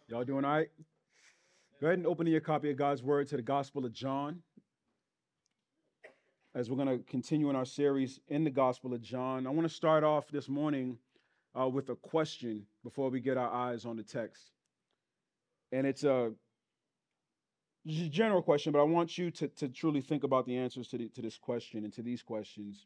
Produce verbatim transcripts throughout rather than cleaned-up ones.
Y'all doing all right? Go ahead and open your copy of God's Word to the Gospel of John, as we're going to continue in our series in the Gospel of John. I want to start off this morning uh, with a question before we get our eyes on the text. And it's a general question, but I want you to, to truly think about the answers to, the, to this question and to these questions.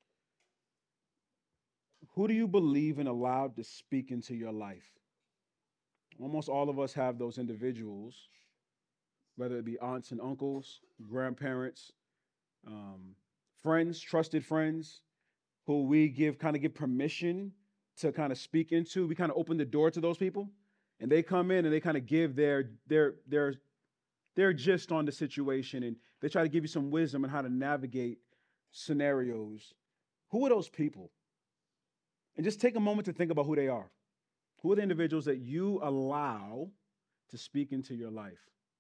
Who do you believe in allowed to speak into your life? Almost all of us have those individuals, whether it be aunts and uncles, grandparents, um, friends, trusted friends, who we give kind of give permission to kind of speak into. We kind of open the door to those people, and they come in and they kind of give their their their their gist on the situation, and they try to give you some wisdom on how to navigate scenarios. Who are those people? And just take a moment to think about who they are. Who are the individuals that you allow to speak into your life?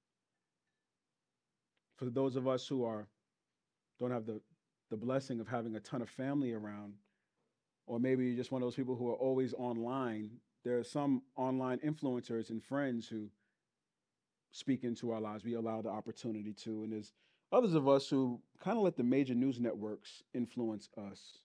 For those of us who are don't have the, the blessing of having a ton of family around, or maybe you're just one of those people who are always online, there are some online influencers and friends who speak into our lives. We allow the opportunity to. And there's others of us who kind of let the major news networks influence us.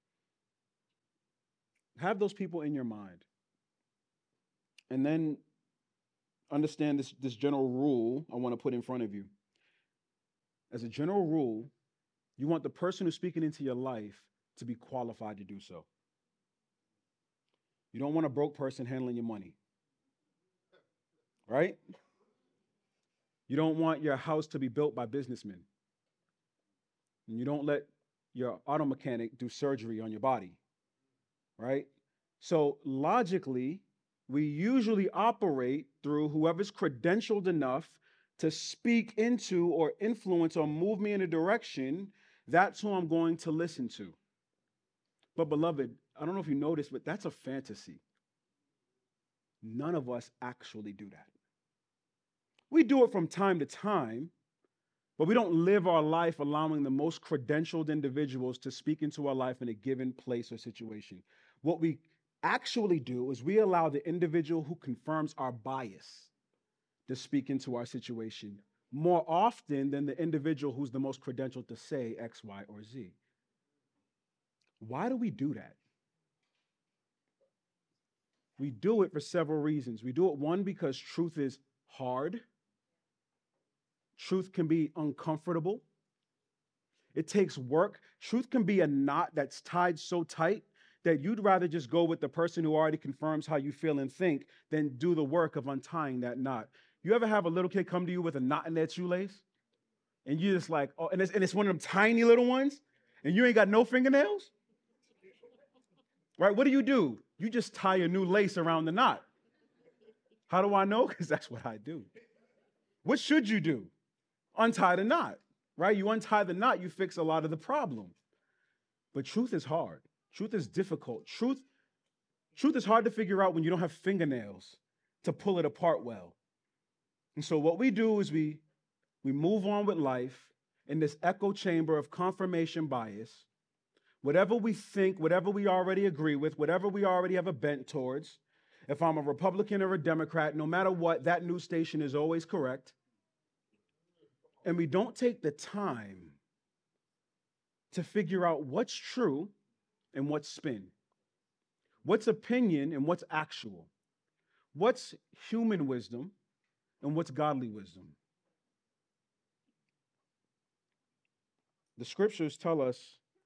Have those people in your mind. And then understand this, this general rule I want to put in front of you. As a general rule, you want the person who's speaking into your life to be qualified to do so. You don't want a broke person handling your money, right? You don't want your house to be built by businessmen. And you don't let your auto mechanic do surgery on your body, right? So logically, we usually operate through whoever's credentialed enough to speak into or influence or move me in a direction. That's who I'm going to listen to. But beloved, I don't know if you noticed, but that's a fantasy. None of us actually do that. We do it from time to time, but we don't live our life allowing the most credentialed individuals to speak into our life in a given place or situation. What we actually do is we allow the individual who confirms our bias to speak into our situation more often than the individual who's the most credentialed to say X, Y, or Z. Why do we do that? We do it for several reasons. We do it, one, because truth is hard. Truth can be uncomfortable. It takes work. Truth can be a knot that's tied so tight that you'd rather just go with the person who already confirms how you feel and think than do the work of untying that knot. You ever have a little kid come to you with a knot in their shoelace? And you're just like, oh, and it's, and it's one of them tiny little ones, and you ain't got no fingernails? Right? What do you do? You just tie a new lace around the knot. How do I know? Because that's what I do. What should you do? Untie the knot, right? You untie the knot, you fix a lot of the problem. But truth is hard. Truth is difficult. Truth, truth is hard to figure out when you don't have fingernails to pull it apart well. And so what we do is we, we move on with life in this echo chamber of confirmation bias. Whatever we think, whatever we already agree with, whatever we already have a bent towards, if I'm a Republican or a Democrat, no matter what, that news station is always correct. And we don't take the time to figure out what's true and what's spin, what's opinion and what's actual, what's human wisdom and what's godly wisdom. The scriptures tell us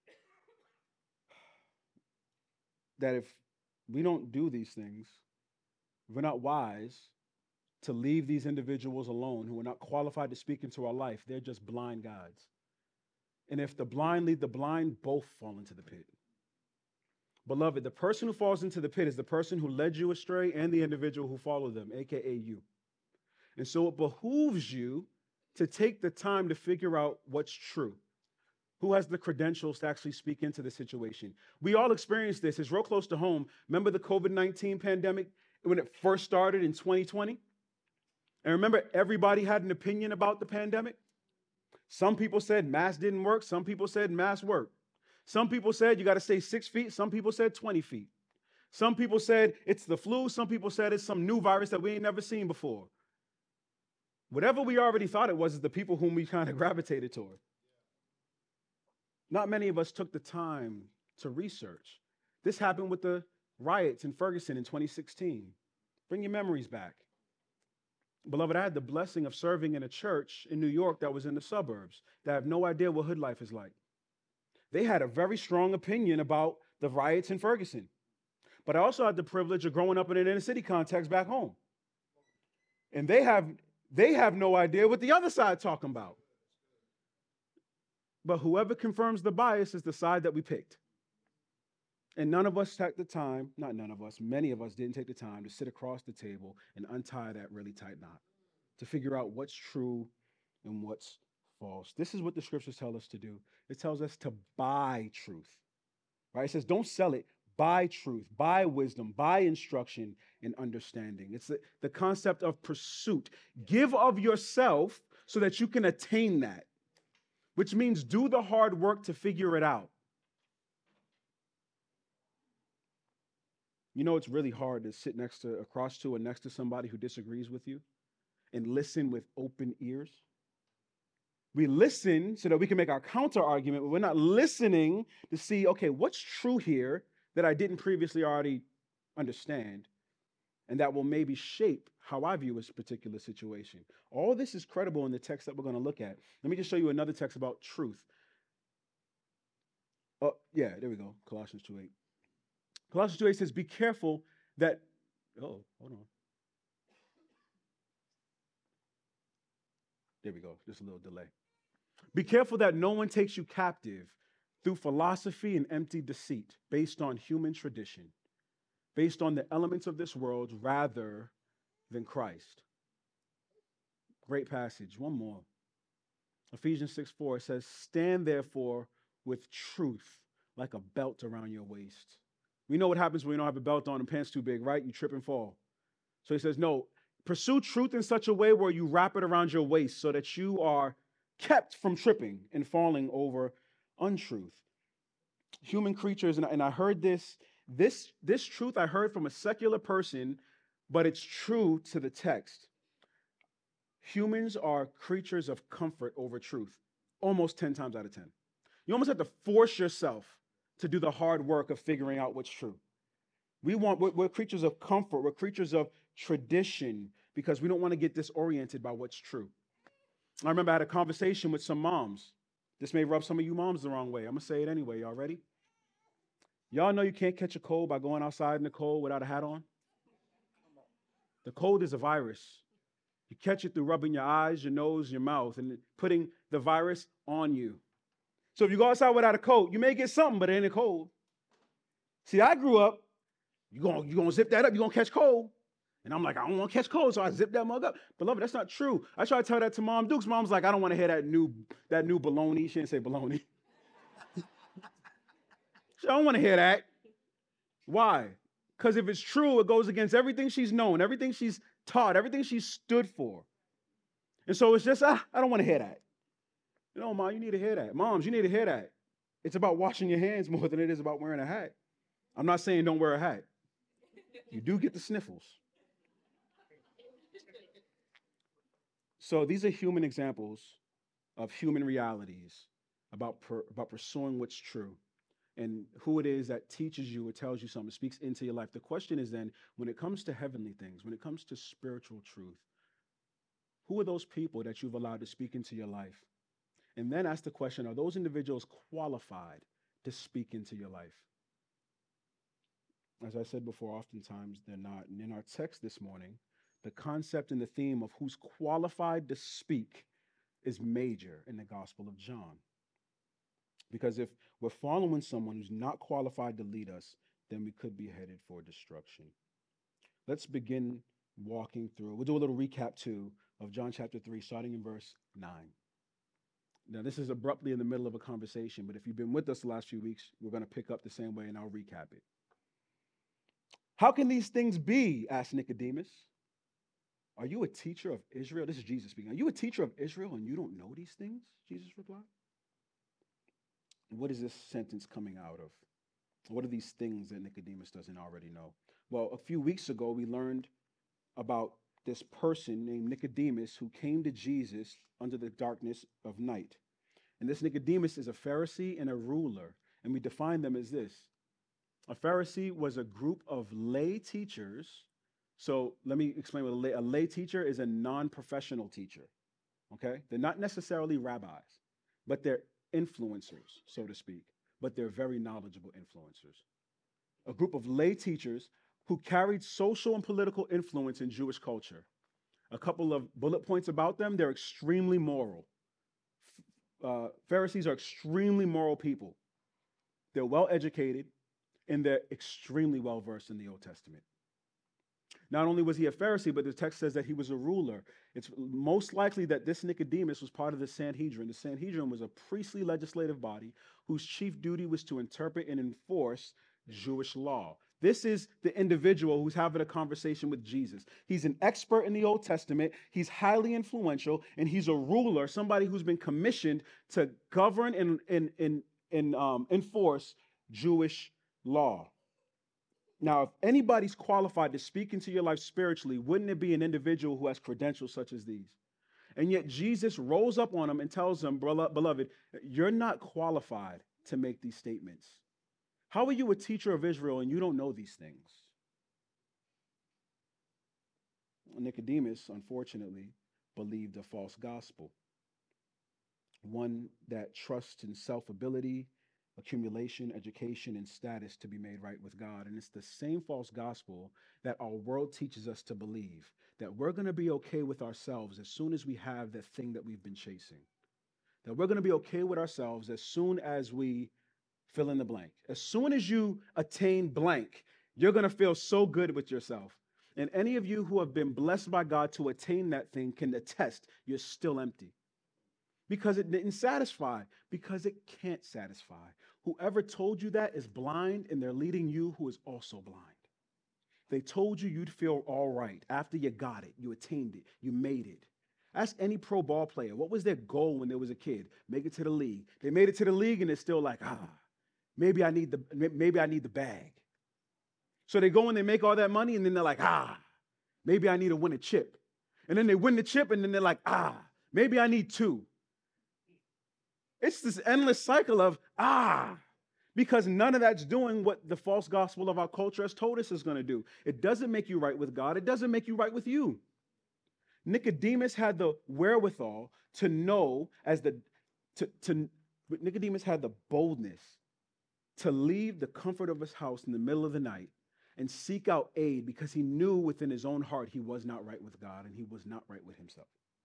that if we don't do these things, if we're not wise to leave these individuals alone who are not qualified to speak into our life, they're just blind guides. And if the blind lead the blind, both fall into the pit. Beloved, the person who falls into the pit is the person who led you astray and the individual who followed them, A K A you. And so it behooves you to take the time to figure out what's true. Who has the credentials to actually speak into the situation? We all experienced this. It's real close to home. Remember the COVID nineteen pandemic when it first started in twenty twenty? And remember, everybody had an opinion about the pandemic. Some people said masks didn't work. Some people said masks worked. Some people said you got to stay six feet. Some people said twenty feet. Some people said it's the flu. Some people said it's some new virus that we ain't never seen before. Whatever we already thought it was is the people whom we kind of gravitated toward. Not many of us took the time to research. This happened with the riots in Ferguson in twenty sixteen. Bring your memories back. Beloved, I had the blessing of serving in a church in New York that was in the suburbs that have no idea what hood life is like. They had a very strong opinion about the riots in Ferguson. But I also had the privilege of growing up in an inner city context back home. And they have, they have no idea what the other side talking about. But whoever confirms the bias is the side that we picked. And none of us took the time, not none of us, many of us didn't take the time to sit across the table and untie that really tight knot to figure out what's true and what's false. This is what the scriptures tell us to do. It tells us to buy truth, right? It says, don't sell it, buy truth, buy wisdom, buy instruction and understanding. It's the, the concept of pursuit. Give of yourself so that you can attain that, which means do the hard work to figure it out. You know, it's really hard to sit next to, across to, or next to somebody who disagrees with you and listen with open ears. We listen so that we can make our counter argument, but we're not listening to see, okay, what's true here that I didn't previously already understand, and that will maybe shape how I view this particular situation. All this is credible in the text that we're going to look at. Let me just show you another text about truth. Oh, yeah, there we go. Colossians two eight. Colossians two eight says, be careful that, oh, hold on. There we go, just a little delay. Be careful that no one takes you captive through philosophy and empty deceit based on human tradition, based on the elements of this world rather than Christ. Great passage. One more. Ephesians six four says, stand therefore with truth like a belt around your waist. We know what happens when you don't have a belt on and pants too big, right? You trip and fall. So he says, no, pursue truth in such a way where you wrap it around your waist so that you are kept from tripping and falling over untruth. Human creatures, and I, and I heard this, this, this truth I heard from a secular person, but it's true to the text. Humans are creatures of comfort over truth, almost ten times out of ten. You almost have to force yourself to do the hard work of figuring out what's true. We want, we're, we're creatures of comfort. We're creatures of tradition because we don't want to get disoriented by what's true. I remember I had a conversation with some moms. This may rub some of you moms the wrong way. I'm going to say it anyway. Y'all ready? Y'all know you can't catch a cold by going outside in the cold without a hat on? The cold is a virus. You catch it through rubbing your eyes, your nose, your mouth, and putting the virus on you. So if you go outside without a coat, you may get something, but it ain't a cold. See, I grew up, you're going you gonna zip that up, you're going to catch cold. And I'm like, I don't want to catch cold, so I zip that mug up. Beloved, that's not true. I try to tell that to Mom Dukes. Mom's like, I don't want to hear that new, that new baloney. She didn't say baloney. I don't want to hear that. Why? Because if it's true, it goes against everything she's known, everything she's taught, everything she's stood for. And so it's just, ah, I don't want to hear that. No, Mom, you need to hear that. Moms, you need to hear that. It's about washing your hands more than it is about wearing a hat. I'm not saying don't wear a hat. You do get the sniffles. So these are human examples of human realities about, per, about pursuing what's true and who it is that teaches you or tells you something, speaks into your life. The question is then, when it comes to heavenly things, when it comes to spiritual truth, who are those people that you've allowed to speak into your life? And then ask the question, are those individuals qualified to speak into your life? As I said before, oftentimes they're not. And in our text this morning, the concept and the theme of who's qualified to speak is major in the Gospel of John. Because if we're following someone who's not qualified to lead us, then we could be headed for destruction. Let's begin walking through. We'll do a little recap too of John chapter three, starting in verse nine. Now, this is abruptly in the middle of a conversation, but if you've been with us the last few weeks, we're going to pick up the same way and I'll recap it. How can these things be? Asked Nicodemus. Are you a teacher of Israel? This is Jesus speaking. Are you a teacher of Israel and you don't know these things? Jesus replied. What is this sentence coming out of? What are these things that Nicodemus doesn't already know? Well, a few weeks ago, we learned about this person named Nicodemus who came to Jesus under the darkness of night. And this Nicodemus is a Pharisee and a ruler. And we define them as this. A Pharisee was a group of lay teachers. So let me explain what a lay, a lay teacher is: a non-professional teacher. Okay? They're not necessarily rabbis, but they're influencers, so to speak. But they're very knowledgeable influencers. A group of lay teachers who carried social and political influence in Jewish culture. A couple of bullet points about them: they're extremely moral. Uh, Pharisees are extremely moral people. They're well educated, and they're extremely well versed in the Old Testament. Not only was he a Pharisee, but the text says that he was a ruler. It's most likely that this Nicodemus was part of the Sanhedrin. The Sanhedrin was a priestly legislative body whose chief duty was to interpret and enforce Jewish law. This is the individual who's having a conversation with Jesus. He's an expert in the Old Testament. He's highly influential, and he's a ruler, somebody who's been commissioned to govern and, and, and, and um, enforce Jewish law. Now, if anybody's qualified to speak into your life spiritually, wouldn't it be an individual who has credentials such as these? And yet Jesus rolls up on him and tells him, beloved, you're not qualified to make these statements. How are you a teacher of Israel and you don't know these things? Nicodemus, unfortunately, believed a false gospel, one that trusts in self-ability, accumulation, education, and status to be made right with God. And it's the same false gospel that our world teaches us to believe, that we're going to be okay with ourselves as soon as we have that thing that we've been chasing, that we're going to be okay with ourselves as soon as we fill in the blank. As soon as you attain blank, you're going to feel so good with yourself. And any of you who have been blessed by God to attain that thing can attest you're still empty. Because it didn't satisfy, because it can't satisfy. Whoever told you that is blind, and they're leading you who is also blind. They told you you'd feel all right after you got it, you attained it, you made it. Ask any pro ball player, what was their goal when they was a kid? Make it to the league. They made it to the league, and they're still like, ah, maybe I need the maybe I need the bag. So they go and they make all that money, and then they're like, ah, maybe I need to win a chip. And then they win the chip, and then they're like, ah, maybe I need two. It's this endless cycle of, ah, because none of that's doing what the false gospel of our culture has told us is going to do. It doesn't make you right with God. It doesn't make you right with you. Nicodemus had the wherewithal to know as the, to, to Nicodemus had the boldness to leave the comfort of his house in the middle of the night and seek out aid because he knew within his own heart he was not right with God and he was not right with himself.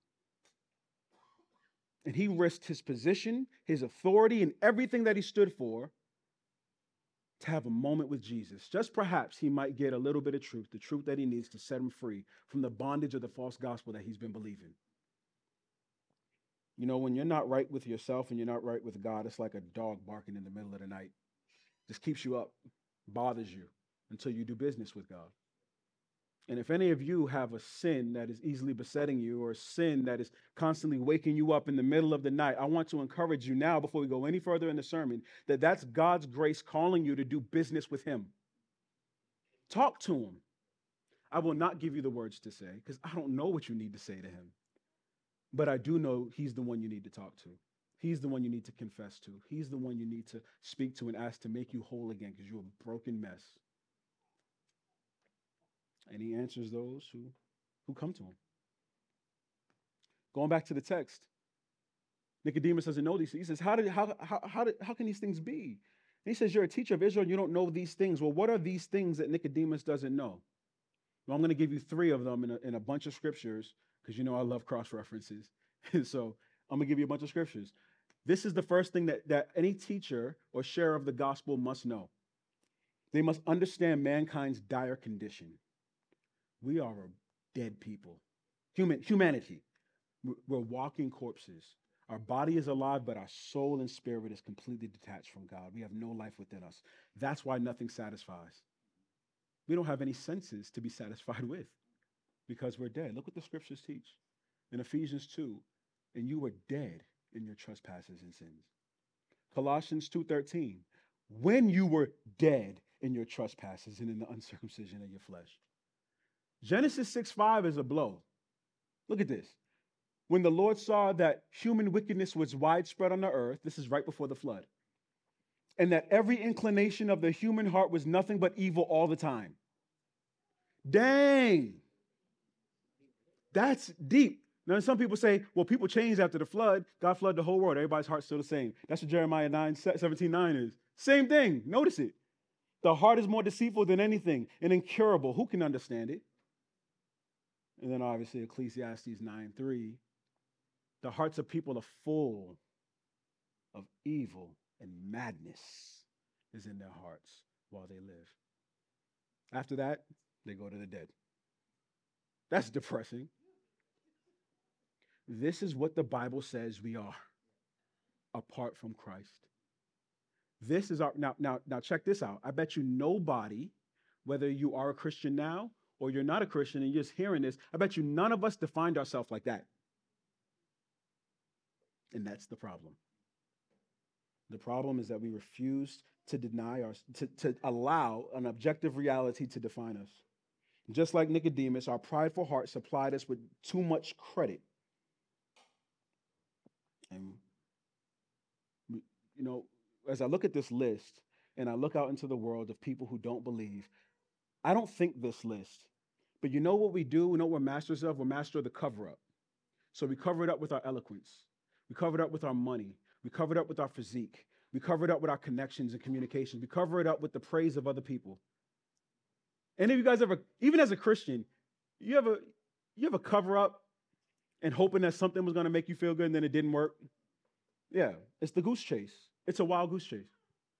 And he risked his position, his authority, and everything that he stood for to have a moment with Jesus. Just perhaps he might get a little bit of truth, the truth that he needs to set him free from the bondage of the false gospel that he's been believing. You know, when you're not right with yourself and you're not right with God, it's like a dog barking in the middle of the night. Just keeps you up, bothers you until you do business with God. And if any of you have a sin that is easily besetting you or a sin that is constantly waking you up in the middle of the night, I want to encourage you now before we go any further in the sermon that that's God's grace calling you to do business with him. Talk to him. I will not give you the words to say because I don't know what you need to say to him. But I do know he's the one you need to talk to. He's the one you need to confess to. He's the one you need to speak to and ask to make you whole again because you're a broken mess. And he answers those who, who come to him. Going back to the text, Nicodemus doesn't know these things. He says, how, did, how, how, how, did, how can these things be? And he says, you're a teacher of Israel and you don't know these things. Well, what are these things that Nicodemus doesn't know? Well, I'm going to give you three of them in a, in a bunch of scriptures because you know I love cross-references. So I'm going to give you a bunch of scriptures. This is the first thing that, that any teacher or sharer of the gospel must know. They must understand mankind's dire condition. We are a dead people. Human, humanity. We're walking corpses. Our body is alive, but our soul and spirit is completely detached from God. We have no life within us. That's why nothing satisfies. We don't have any senses to be satisfied with because we're dead. Look what the scriptures teach in Ephesians two. And you were dead in your trespasses and sins. Colossians two thirteen. when you were dead in your trespasses and in the uncircumcision of your flesh. Genesis six five is a blow. Look at this. When the Lord saw that human wickedness was widespread on the earth, this is right before the flood, and that every inclination of the human heart was nothing but evil all the time. Dang. That's deep. Now, some people say, well, people changed after the flood. God flooded the whole world. Everybody's heart's still the same. That's what Jeremiah nine, seventeen nine is. Same thing. Notice it. The heart is more deceitful than anything and incurable. Who can understand it? And then obviously Ecclesiastes nine three. The hearts of people are full of evil, and madness is in their hearts while they live. After that, they go to the dead. That's depressing. This is what the Bible says we are apart from Christ. This is our, now, now, now check this out. I bet you nobody, whether you are a Christian now or you're not a Christian and you're just hearing this, I bet you none of us defined ourselves like that. And that's the problem. The problem is that we refuse to deny our, to, to allow an objective reality to define us. Just like Nicodemus, our prideful heart supplied us with too much credit. And, you know, as I look at this list and I look out into the world of people who don't believe, I don't think this list. But you know what we do? We know what we're masters of? We're master of the cover-up. So we cover it up with our eloquence. We cover it up with our money. We cover it up with our physique. We cover it up with our connections and communications. We cover it up with the praise of other people. Any of you guys ever, even as a Christian, you ever, you ever cover up and hoping that something was going to make you feel good and then it didn't work? Yeah, it's the goose chase. It's a wild goose chase.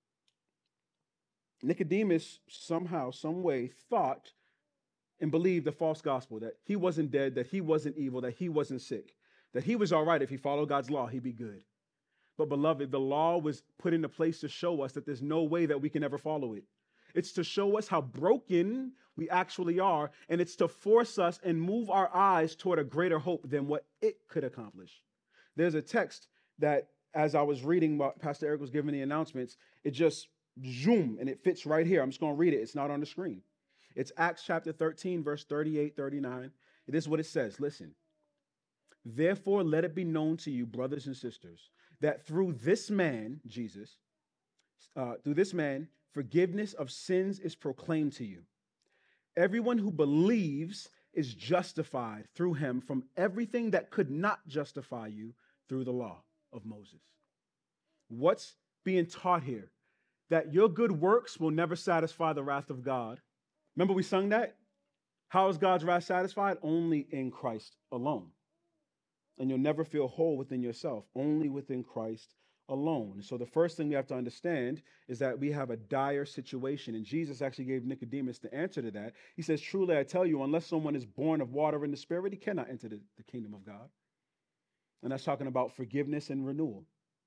Nicodemus somehow, some way thought and believed the false gospel, that he wasn't dead, that he wasn't evil, that he wasn't sick, that he was all right if he followed God's law, he'd be good. But beloved, the law was put into place to show us that there's no way that we can ever follow it. It's to show us how broken we actually are, and it's to force us and move our eyes toward a greater hope than what it could accomplish. There's a text that, as I was reading what Pastor Eric was giving the announcements, it just zoom, and it fits right here. I'm just going to read it. It's not on the screen. It's Acts chapter thirteen, verse thirty-eight, thirty-nine. This is what it says. Listen. Therefore, let it be known to you, brothers and sisters, that through this man, Jesus, uh, through this man, forgiveness of sins is proclaimed to you. Everyone who believes is justified through him from everything that could not justify you through the law of Moses. What's being taught here? That your good works will never satisfy the wrath of God. Remember we sung that? How is God's wrath satisfied? Only in Christ alone. And you'll never feel whole within yourself, only within Christ alone. So the first thing we have to understand is that we have a dire situation. And Jesus actually gave Nicodemus the answer to that. He says, truly, I tell you, unless someone is born of water and the Spirit, he cannot enter the, the kingdom of God. And that's talking about forgiveness and renewal.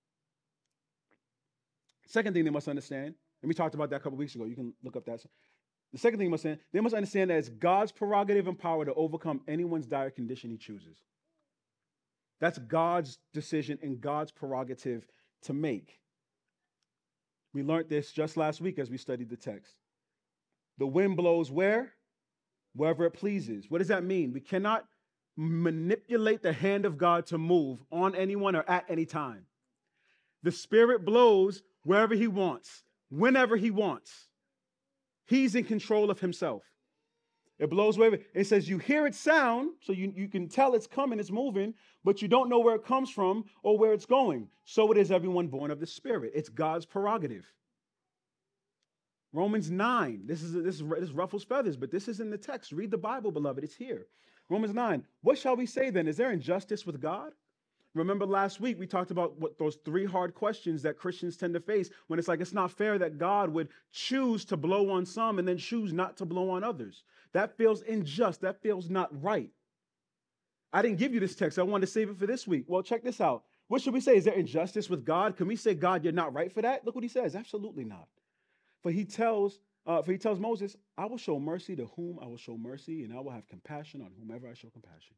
Second thing they must understand, and we talked about that a couple weeks ago. You can look up that. The second thing they must understand, they must understand that it's God's prerogative and power to overcome anyone's dire condition he chooses. That's God's decision and God's prerogative to make. We learned this just last week as we studied the text. The wind blows where? Wherever it pleases. What does that mean? We cannot manipulate the hand of God to move on anyone or at any time. The Spirit blows wherever he wants, whenever he wants. He's in control of himself. It blows wherever. It says you hear it sound, so you, you can tell it's coming, it's moving, but you don't know where it comes from or where it's going. So it is everyone born of the Spirit. It's God's prerogative. Romans nine. This is this, is, this ruffles feathers, but this is in the text. Read the Bible, beloved. It's here. Romans nine. What shall we say then? Is there injustice with God? Remember last week we talked about what those three hard questions that Christians tend to face when it's like it's not fair that God would choose to blow on some and then choose not to blow on others. That feels unjust. That feels not right. I didn't give you this text. I wanted to save it for this week. Well, check this out. What should we say? Is there injustice with God? Can we say, God, you're not right for that? Look what he says. Absolutely not. For he tells, uh, for he tells Moses, I will show mercy to whom I will show mercy, and I will have compassion on whomever I show compassion.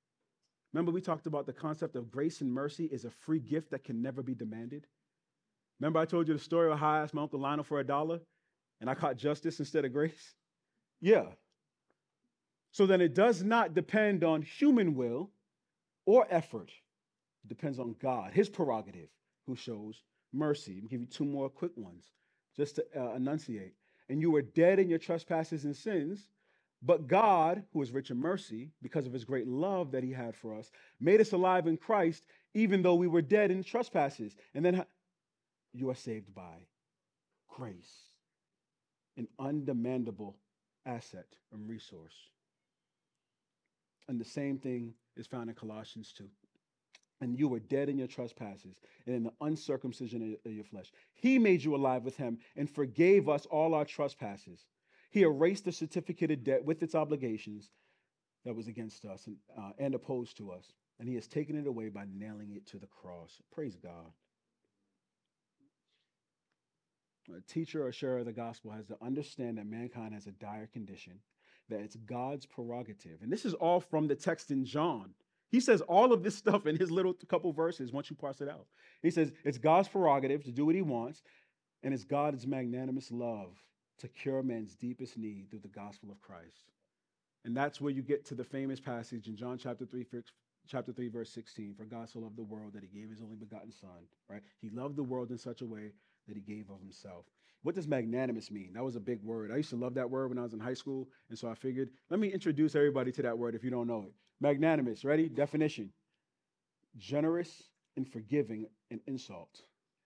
Remember, we talked about the concept of grace and mercy is a free gift that can never be demanded. Remember I told you the story of how I asked my Uncle Lionel for a dollar and I caught justice instead of grace? Yeah. So then it does not depend on human will or effort. It depends on God, his prerogative, who shows mercy. I'll give you two more quick ones just to uh, enunciate. And you were dead in your trespasses and sins, but God, who is rich in mercy, because of his great love that he had for us, made us alive in Christ, even though we were dead in trespasses. And then you are saved by grace, an undemandable asset and resource. And the same thing is found in Colossians two. And you were dead in your trespasses and in the uncircumcision of your flesh. He made you alive with him and forgave us all our trespasses. He erased the certificate of debt with its obligations that was against us and, uh, and opposed to us. And he has taken it away by nailing it to the cross. Praise God. A teacher or sharer of the gospel has to understand that mankind has a dire condition, that it's God's prerogative. And this is all from the text in John. He says all of this stuff in his little couple verses once you parse it out. He says it's God's prerogative to do what he wants, and it's God's magnanimous love to cure man's deepest need through the gospel of Christ. And that's where you get to the famous passage in John chapter three, chapter three, verse sixteen. For God so loved the world that he gave his only begotten son, right? He loved the world in such a way that he gave of himself. What does magnanimous mean? That was a big word. I used to love that word when I was in high school, and so I figured, let me introduce everybody to that word if you don't know it. Magnanimous, ready? Definition. Generous and forgiving an insult.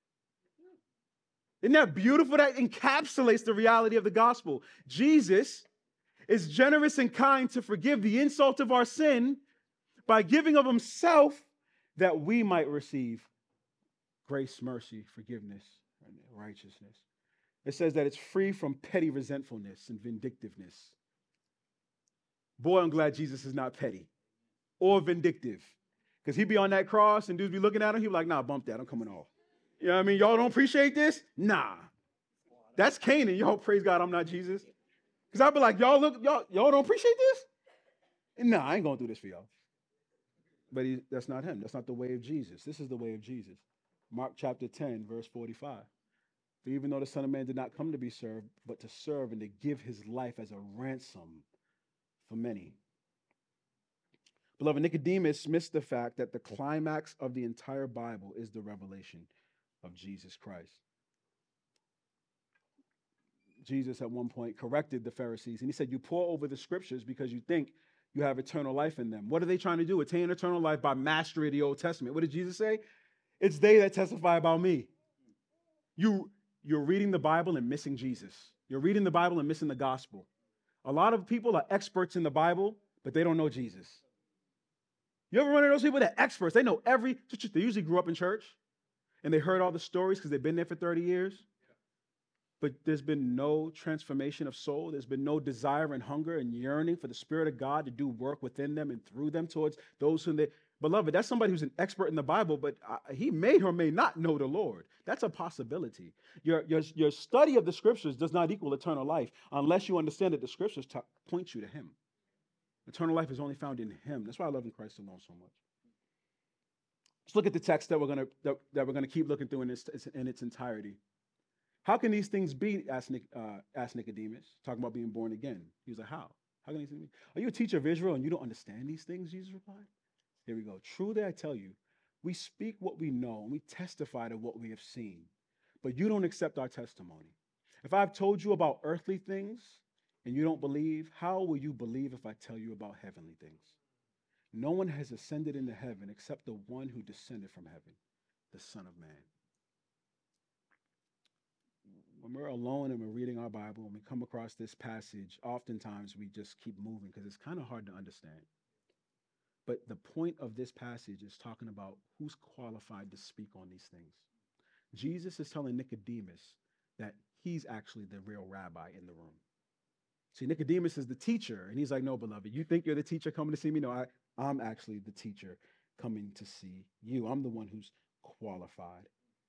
Isn't that beautiful? That encapsulates the reality of the gospel. Jesus is generous and kind to forgive the insult of our sin by giving of himself that we might receive grace, mercy, forgiveness, and righteousness. It says that it's free from petty resentfulness and vindictiveness. Boy, I'm glad Jesus is not petty or vindictive. Because he'd be on that cross and dudes be looking at him, he'd be like, nah, bump that, I'm coming off. You know what I mean? Y'all don't appreciate this? Nah. That's Canaan. Y'all praise God I'm not Jesus. Because I'd be like, y'all look, y'all, y'all don't appreciate this? Nah, I ain't going to do this for y'all. But he, that's not him. That's not the way of Jesus. This is the way of Jesus. Mark chapter ten, verse forty-five. For even though the Son of Man did not come to be served, but to serve and to give his life as a ransom for many. Beloved, Nicodemus missed the fact that the climax of the entire Bible is the revelation of Jesus Christ. Jesus at one point corrected the Pharisees, and he said, you pore over the scriptures because you think you have eternal life in them. What are they trying to do? Attain eternal life by mastery of the Old Testament. What did Jesus say? It's they that testify about me. You, you're reading the Bible and missing Jesus. You're reading the Bible and missing the gospel. A lot of people are experts in the Bible, but they don't know Jesus. You ever run into those people that are experts? They know every, they usually grew up in church, and they heard all the stories because they've been there for thirty years. But there's been no transformation of soul. There's been no desire and hunger and yearning for the Spirit of God to do work within them and through them towards those whom they... Beloved, that's somebody who's an expert in the Bible, but he may or may not know the Lord. That's a possibility. Your, your, your study of the Scriptures does not equal eternal life unless you understand that the Scriptures t- point you to Him. Eternal life is only found in Him. That's why I love in Christ alone so much. Let's look at the text that we're going to that, that we're going to keep looking through in its, in its entirety. How can these things be? Asked, Nic, uh, asked Nicodemus, talking about being born again. He was like, how? How can these things be? Are you a teacher of Israel and you don't understand these things? Jesus replied. Here we go. Truly, I tell you, we speak what we know and we testify to what we have seen, but you don't accept our testimony. If I've told you about earthly things and you don't believe, how will you believe if I tell you about heavenly things? No one has ascended into heaven except the one who descended from heaven, the Son of Man. When we're alone and we're reading our Bible and we come across this passage, oftentimes we just keep moving because it's kind of hard to understand. But the point of this passage is talking about who's qualified to speak on these things. Jesus is telling Nicodemus that he's actually the real rabbi in the room. See, Nicodemus is the teacher, and he's like, no, beloved, you think you're the teacher coming to see me? No, I, I'm actually the teacher coming to see you. I'm the one who's qualified.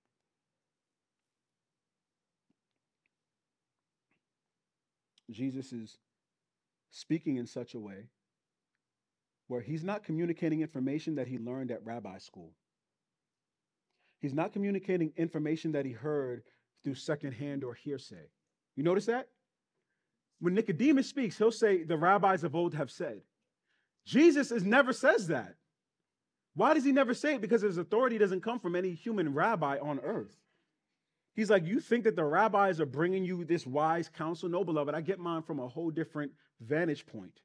Jesus is speaking in such a way where he's not communicating information that he learned at rabbi school. He's not communicating information that he heard through secondhand or hearsay. You notice that? When Nicodemus speaks, he'll say, the rabbis of old have said. Jesus is never says that. Why does he never say it? Because his authority doesn't come from any human rabbi on earth. He's like, you think that the rabbis are bringing you this wise counsel? No, beloved, I get mine from a whole different vantage point.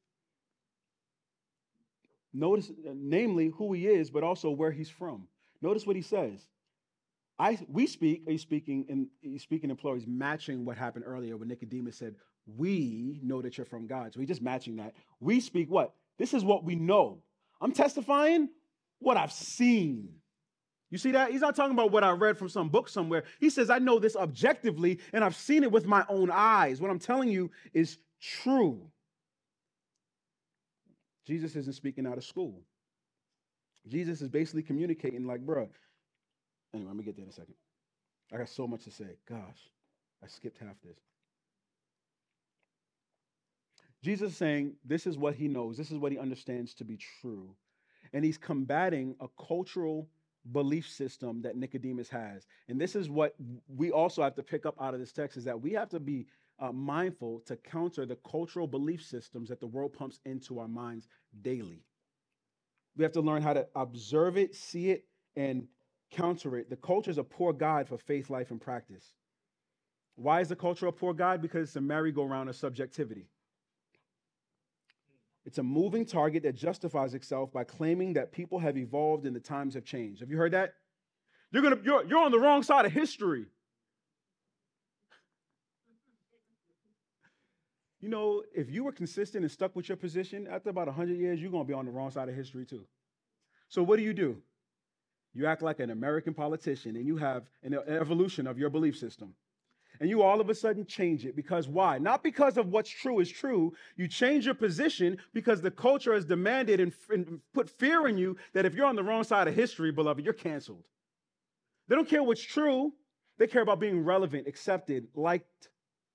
Notice, namely, who he is, but also where he's from. Notice what he says. I we speak, he's speaking in he's speaking in plural, he's matching what happened earlier when Nicodemus said, we know that you're from God. So he's just matching that. We speak what? This is what we know. I'm testifying what I've seen. You see that? He's not talking about what I read from some book somewhere. He says, I know this objectively, and I've seen it with my own eyes. What I'm telling you is true. Jesus isn't speaking out of school. Jesus is basically communicating like, bruh. Anyway, let me get there in a second. I got so much to say. Gosh, I skipped half this. Jesus is saying this is what he knows. This is what he understands to be true. And he's combating a cultural belief system that Nicodemus has. And this is what we also have to pick up out of this text, is that we have to be uh, mindful to counter the cultural belief systems that the world pumps into our minds daily. We have to learn how to observe it, see it, and counter it. The culture is a poor guide for faith, life, and practice. Why is the culture a poor guide? Because it's a merry-go-round of subjectivity. It's a moving target that justifies itself by claiming that people have evolved and the times have changed. Have you heard that? You're gonna you're, you're on the wrong side of history. You know, if you were consistent and stuck with your position, after about one hundred years, you're going to be on the wrong side of history too. So what do you do? You act like an American politician and you have an evolution of your belief system. And you all of a sudden change it. Because why? Not because of what's true is true. You change your position because the culture has demanded and, and put fear in you that if you're on the wrong side of history, beloved, you're canceled. They don't care what's true. They care about being relevant, accepted, liked.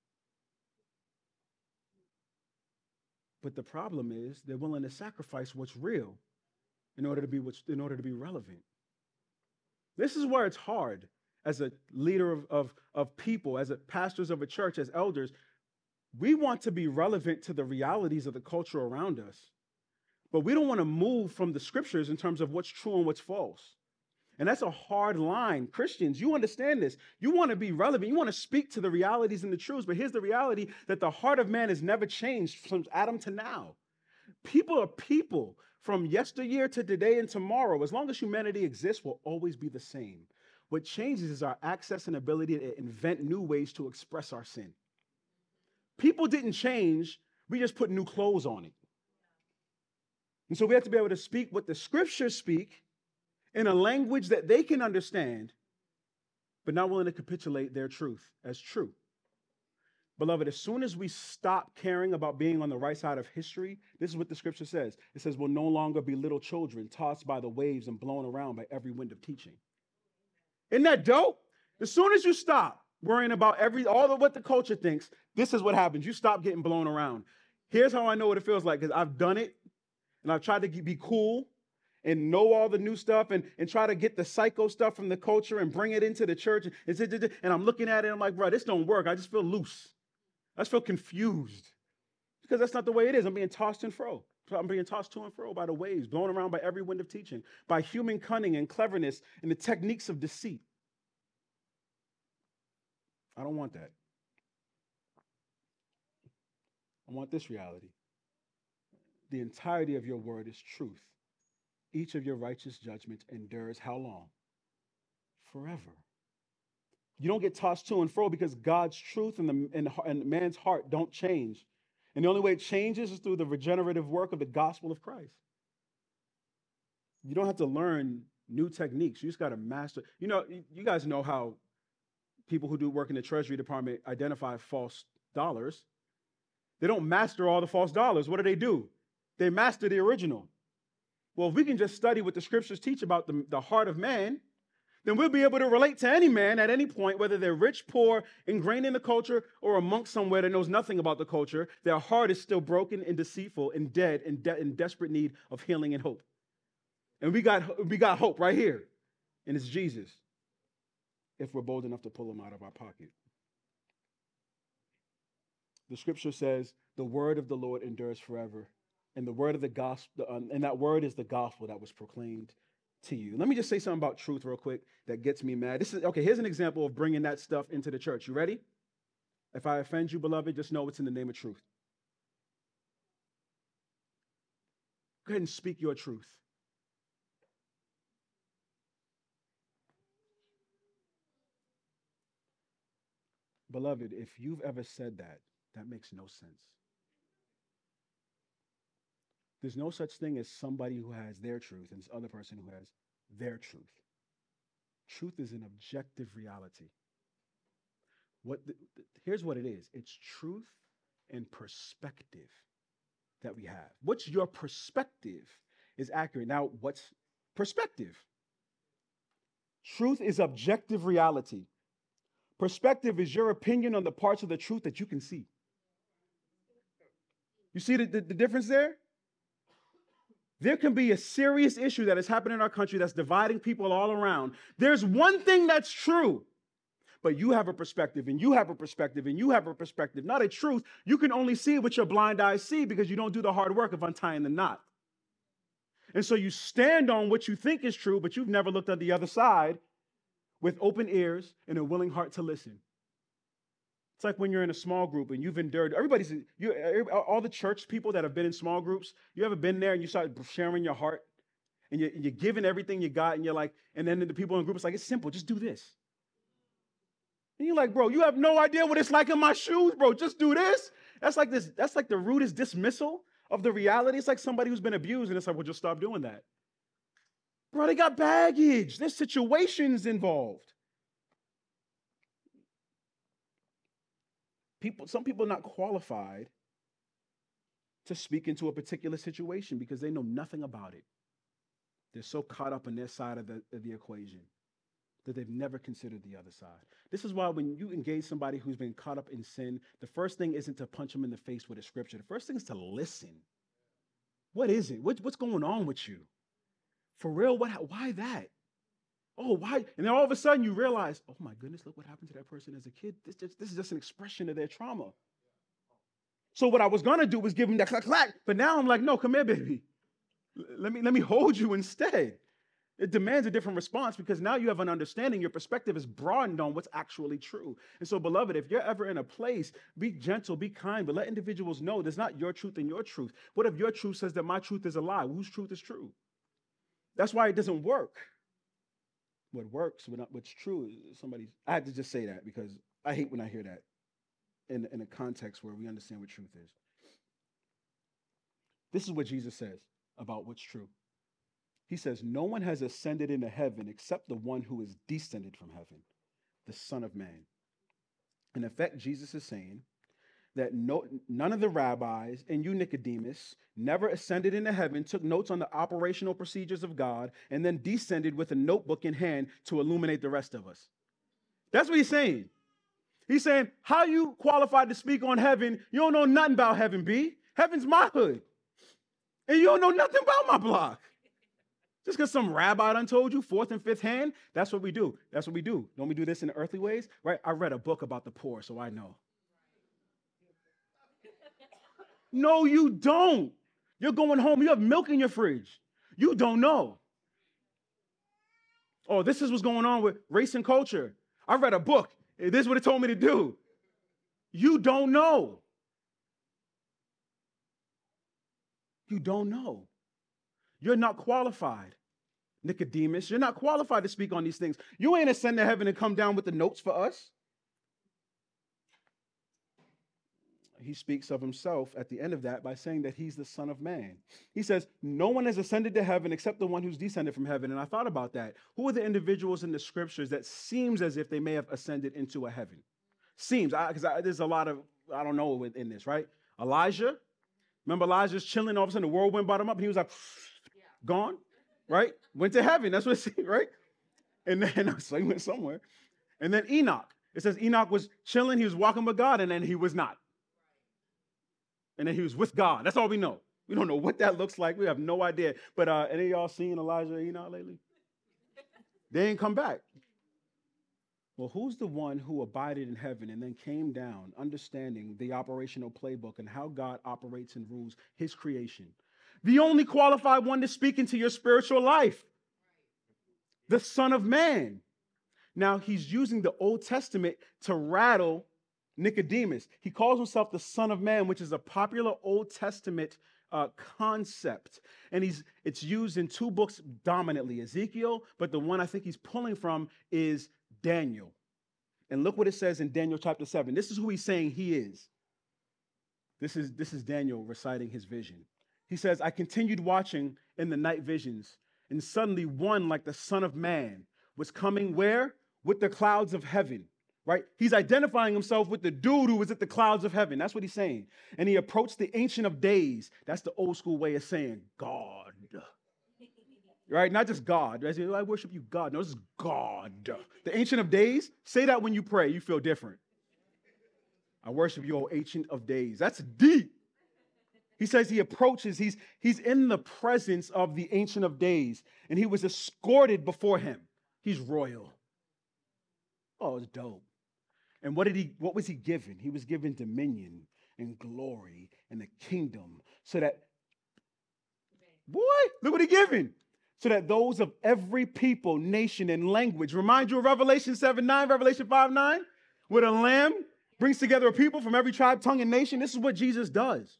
But the problem is they're willing to sacrifice what's real in order to be what's, in order to be relevant. This is where it's hard. As a leader of, of, of people, as a pastors of a church, as elders, we want to be relevant to the realities of the culture around us. But we don't want to move from the scriptures in terms of what's true and what's false. And that's a hard line. Christians, you understand this. You want to be relevant. You want to speak to the realities and the truths. But here's the reality, that the heart of man has never changed from Adam to now. People are people from yesteryear to today and tomorrow. As long as humanity exists, will always be the same. What changes is our access and ability to invent new ways to express our sin. People didn't change. We just put new clothes on it. And so we have to be able to speak what the scriptures speak in a language that they can understand, but not willing to capitulate their truth as true. Beloved, as soon as we stop caring about being on the right side of history, this is what the scripture says. It says, we'll no longer be little children tossed by the waves and blown around by every wind of teaching. Isn't that dope? As soon as you stop worrying about every all of what the culture thinks, this is what happens. You stop getting blown around. Here's how I know what it feels like, because I've done it, and I've tried to be cool and know all the new stuff and, and try to get the psycho stuff from the culture and bring it into the church. And, and I'm looking at it, and I'm like, bro, this don't work. I just feel loose. I just feel confused, because that's not the way it is. I'm being tossed and fro. I'm being tossed to and fro by the waves, blown around by every wind of teaching, by human cunning and cleverness and the techniques of deceit. I don't want that. I want this reality. The entirety of your word is truth. Each of your righteous judgments endures how long? Forever. You don't get tossed to and fro because God's truth and, the, and, and man's heart don't change. And the only way it changes is through the regenerative work of the gospel of Christ. You don't have to learn new techniques. You just got to master. You know, you guys know how people who do work in the Treasury Department identify false dollars. They don't master all the false dollars. What do they do? They master the original. Well, if we can just study what the scriptures teach about the, the heart of man, then we'll be able to relate to any man at any point, whether they're rich, poor, ingrained in the culture, or a monk somewhere that knows nothing about the culture. Their heart is still broken and deceitful and dead and de- in desperate need of healing and hope. And we got, we got hope right here, and it's Jesus. if we're bold enough to pull them out of our pocket. The scripture says, the word of the Lord endures forever. And the word of the gospel, um, and that word is the gospel that was proclaimed to you. Let me just say something about truth real quick that gets me mad. This is, okay, here's an example of bringing that stuff into the church. You ready? If I offend you, beloved, just know it's in the name of truth. Go ahead and speak your truth. Beloved, if you've ever said that, that makes no sense. There's no such thing as somebody who has their truth and this other person who has their truth. Truth is an objective reality. What the, here's what it is. It's truth and perspective that we have. What's your perspective is accurate. Now, what's perspective? Truth is objective reality. Perspective is your opinion on the parts of the truth that you can see. You see the, the, the difference there? There can be a serious issue that has happened in our country that's dividing people all around. There's one thing that's true, but you have a perspective, and you have a perspective, and you have a perspective, not a truth. You can only see what your blind eyes see because you don't do the hard work of untying the knot. And so you stand on what you think is true, but you've never looked at the other side with open ears and a willing heart to listen. It's like when you're in a small group and you've endured, everybody's, you, all the church people that have been in small groups, you ever been there and you start sharing your heart and you're, you're giving everything you got and you're like, and then the people in the group, it's like, it's simple, just do this. And you're like, bro, you have no idea what it's like in my shoes, bro, just do this. That's like this, that's like the rudest dismissal of the reality. It's like somebody who's been abused and it's like, well, just stop doing that. Bro, they got baggage. There's situations involved. People, some people are not qualified to speak into a particular situation because they know nothing about it. They're so caught up in their side of the, of the equation that they've never considered the other side. This is why when you engage somebody who's been caught up in sin, the first thing isn't to punch them in the face with a scripture. The first thing is to listen. What is it? What, what's going on with you? For real, what? Why that? Oh, why? And then all of a sudden you realize, oh my goodness, look what happened to that person as a kid. This, just, this is just an expression of their trauma. So what I was going to do was give them that clack, clack. But now I'm like, no, come here, baby. Let me, let me hold you instead. It demands a different response because now you have an understanding. Your perspective is broadened on what's actually true. And so, beloved, if you're ever in a place, be gentle, be kind, but let individuals know there's not your truth and your truth. What if your truth says that my truth is a lie? Whose truth is true? That's why it doesn't work. What works, what's true, somebody, I had to just say that because I hate when I hear that in, in a context where we understand what truth is. This is what Jesus says about what's true. He says, no one has ascended into heaven except the one who is descended from heaven, the Son of Man. In effect, Jesus is saying that no, none of the rabbis and you, Nicodemus, never ascended into heaven, took notes on the operational procedures of God, and then descended with a notebook in hand to illuminate the rest of us. That's what he's saying. He's saying, how you qualified to speak on heaven? You don't know nothing about heaven, B. Heaven's my hood. And you don't know nothing about my block. Just because some rabbi done told you, fourth and fifth hand, that's what we do. That's what we do. Don't we do this in the earthly ways? Right? I read a book about the poor, so I know. No, you don't. You're going home. You have milk in your fridge. You don't know. Oh, this is what's going on with race and culture. I read a book. This is what it told me to do. You don't know. You don't know. You're not qualified, Nicodemus. You're not qualified to speak on these things. You ain't ascend to heaven and come down with the notes for us. He speaks of himself at the end of that by saying that he's the Son of Man. He says, no one has ascended to heaven except the one who's descended from heaven. And I thought about that. Who are the individuals in the scriptures that seems as if they may have ascended into a heaven? Seems, because there's a lot of, I don't know in this, right? Elijah. Remember Elijah's chilling, all of a sudden the whirlwind brought him up and he was like, yeah. Gone, right? Went to heaven. That's what it says, right? And then, so he went somewhere. And then Enoch. It says Enoch was chilling. He was walking with God and then he was not. And then he was with God. That's all we know. We don't know what that looks like. We have no idea. But uh, any of y'all seen Elijah and Enoch lately? They ain't come back. Well, who's the one who abided in heaven and then came down, understanding the operational playbook and how God operates and rules his creation? The only qualified one to speak into your spiritual life, the Son of Man. Now, he's using the Old Testament to rattle Nicodemus. He calls himself the Son of Man, which is a popular Old Testament uh, concept. And he's it's used in two books dominantly, Ezekiel, but the one I think he's pulling from is Daniel. And look what it says in Daniel chapter seven. This is who he's saying he is. This is, this is Daniel reciting his vision. He says, I continued watching in the night visions, and suddenly one like the Son of Man was coming where? With the clouds of heaven, right? He's identifying himself with the dude who was at the clouds of heaven. That's what he's saying. And he approached the Ancient of Days. That's the old school way of saying God. Right? Not just God. I say, I worship you, God. No, this is God. The Ancient of Days, say that when you pray, you feel different. I worship you, O Ancient of Days. That's deep. He says he approaches, he's, he's in the presence of the Ancient of Days, and he was escorted before him. He's royal. Oh, it's dope. And what did he, what was he given? He was given dominion and glory and the kingdom so that, boy, look what he given. So that those of every people, nation, and language, remind you of Revelation seven nine, Revelation five nine, where the Lamb brings together a people from every tribe, tongue, and nation. This is what Jesus does.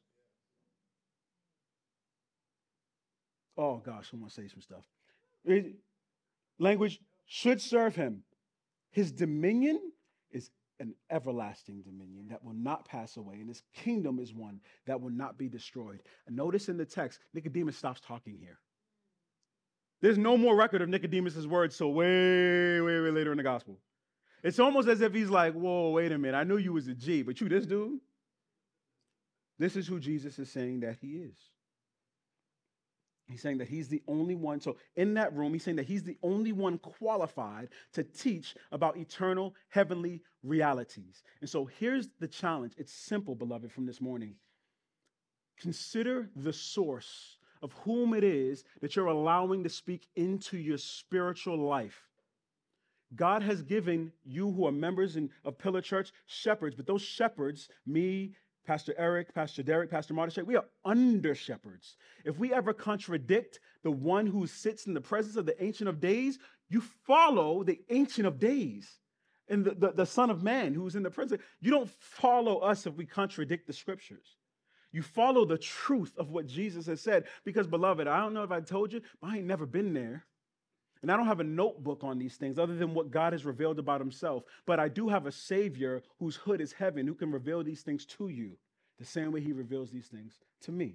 Oh, gosh, I want to say some stuff. Language should serve him. His dominion is an everlasting dominion that will not pass away, and his kingdom is one that will not be destroyed. And notice in the text, Nicodemus stops talking here. There's no more record of Nicodemus' words, so way, way, way later in the gospel. It's almost as if he's like, whoa, wait a minute, I knew you was a G, but you this dude? This is who Jesus is saying that he is. He's saying that he's the only one. So in that room, he's saying that he's the only one qualified to teach about eternal heavenly realities. And so here's the challenge. It's simple, beloved, from this morning. Consider the source of whom it is that you're allowing to speak into your spiritual life. God has given you who are members in, of Pillar Church shepherds, but those shepherds, me, Pastor Eric, Pastor Derek, Pastor Martin, we are under shepherds. If we ever contradict the one who sits in the presence of the Ancient of Days, you follow the Ancient of Days and the, the, the Son of Man who's in the presence. You don't follow us if we contradict the scriptures. You follow the truth of what Jesus has said because, beloved, I don't know if I told you, but I ain't never been there. And I don't have a notebook on these things other than what God has revealed about himself. But I do have a Savior whose hood is heaven who can reveal these things to you the same way he reveals these things to me.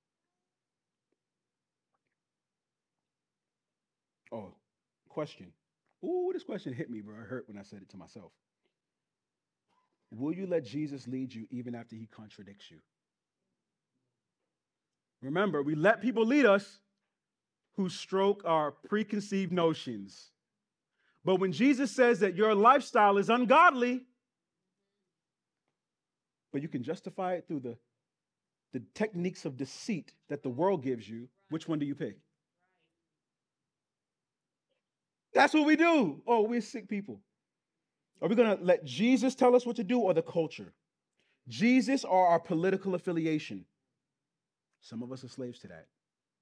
Oh, question. Ooh, this question hit me, bro. It hurt when I said it to myself. Will you let Jesus lead you even after he contradicts you? Remember, we let people lead us who stroke our preconceived notions. But when Jesus says that your lifestyle is ungodly, but you can justify it through the, the techniques of deceit that the world gives you, which one do you pick? That's what we do. Oh, we're sick people. Are we going to let Jesus tell us what to do or the culture? Jesus or our political affiliation? Some of us are slaves to that.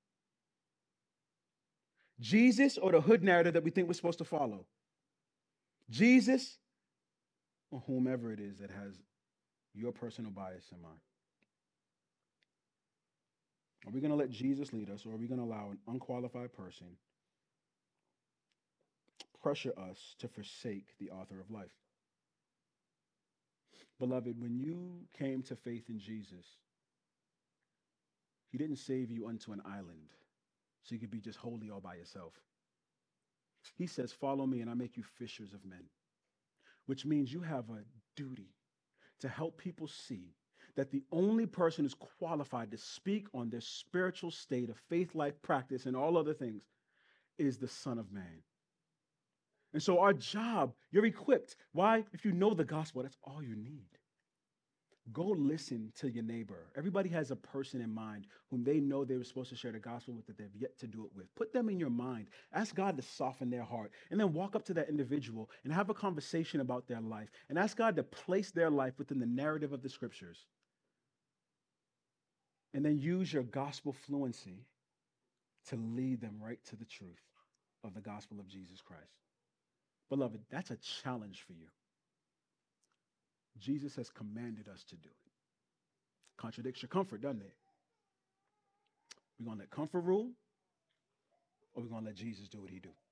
Jesus or the hood narrative that we think we're supposed to follow? Jesus or whomever it is that has your personal bias in mind? Are we going to let Jesus lead us, or are we going to allow an unqualified person pressure us to forsake the author of life? Beloved, when you came to faith in Jesus, he didn't save you unto an island so you could be just holy all by yourself. He says, follow me and I make you fishers of men, which means you have a duty to help people see that the only person who's qualified to speak on their spiritual state of faith, life, practice, and all other things is the Son of Man. And so our job, you're equipped. Why? If you know the gospel, that's all you need. Go listen to your neighbor. Everybody has a person in mind whom they know they were supposed to share the gospel with that they've yet to do it with. Put them in your mind. Ask God to soften their heart. And then walk up to that individual and have a conversation about their life. And ask God to place their life within the narrative of the scriptures. And then use your gospel fluency to lead them right to the truth of the gospel of Jesus Christ. Beloved, that's a challenge for you. Jesus has commanded us to do it. Contradicts your comfort, doesn't it? We're going to let comfort rule, or we're going to let Jesus do what he do?